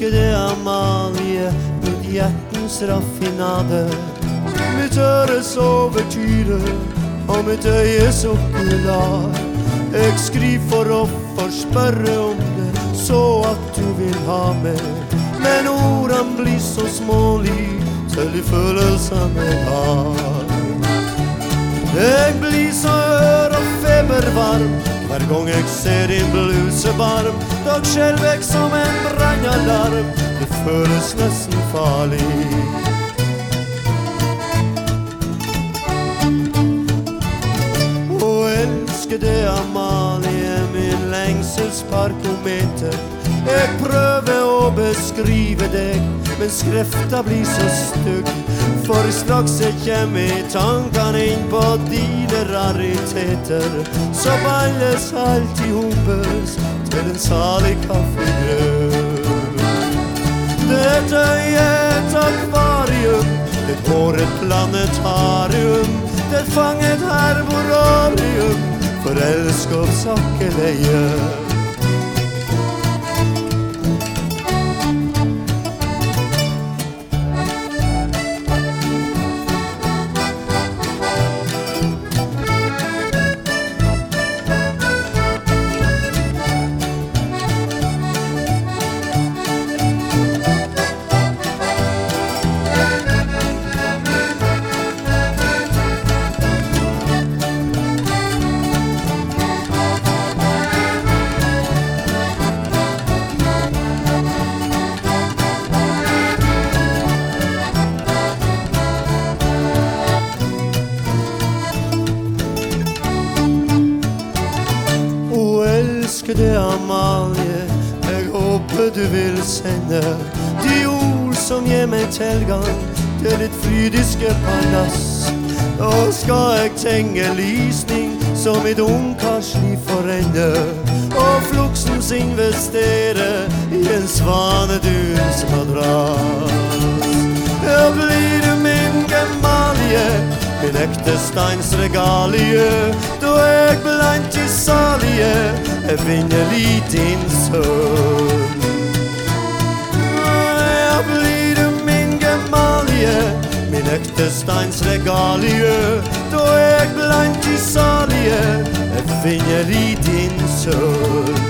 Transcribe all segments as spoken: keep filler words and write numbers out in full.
elskede Amalie, mitt hjertens raffinade, mitt øres overtyre og mitt øyes okular. Jeg skriver for å forspørre om det, så at du vil ha mer. Men ordene blir så smålig til de følelsene jeg har. Jeg blir så ør og febervarm hver gang jeg ser din blusebarm. Da skjelver jeg som en brannalarm, det føles nesten farlig. Å elskede Amalie, min lengselsparkometer. Jeg prøver å beskrive deg, men skrifta blir så stygg. For straks jeg kommer i tankene inn på dine rariteter, så balles alt i hopes til en salig kaffegrøt. Dette er et akvarium, et håret planetarium, det fanget herborarium for elskapssakkeleie. Elskede Amalie, jeg håper du vil sende de ord som gir meg tilgang til ditt frydiske palass. Da skal jeg tenge lysning som mitt ungkarsliv forender, og fluksens investere i en svaneduns madrass. Ja, blir du min gemalie, min ekte steinsregalie, da er jeg blant de salige, evinnelig din sønn. Ja, blir du min gemalie, min ekte steinsregalie, da er jeg blant de salige, evinnelig din sønn.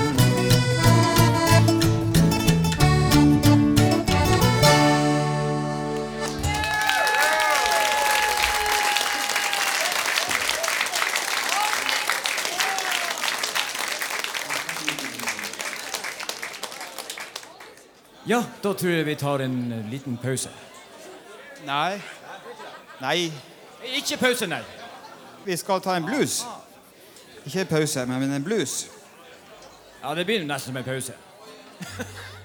Ja, da tror jeg vi tar en liten pause. Nei. Nei. Ikke pause, nei. Vi skal ta en blues. Ikke en pause, men en blues. Ja, det blir nesten som en pause.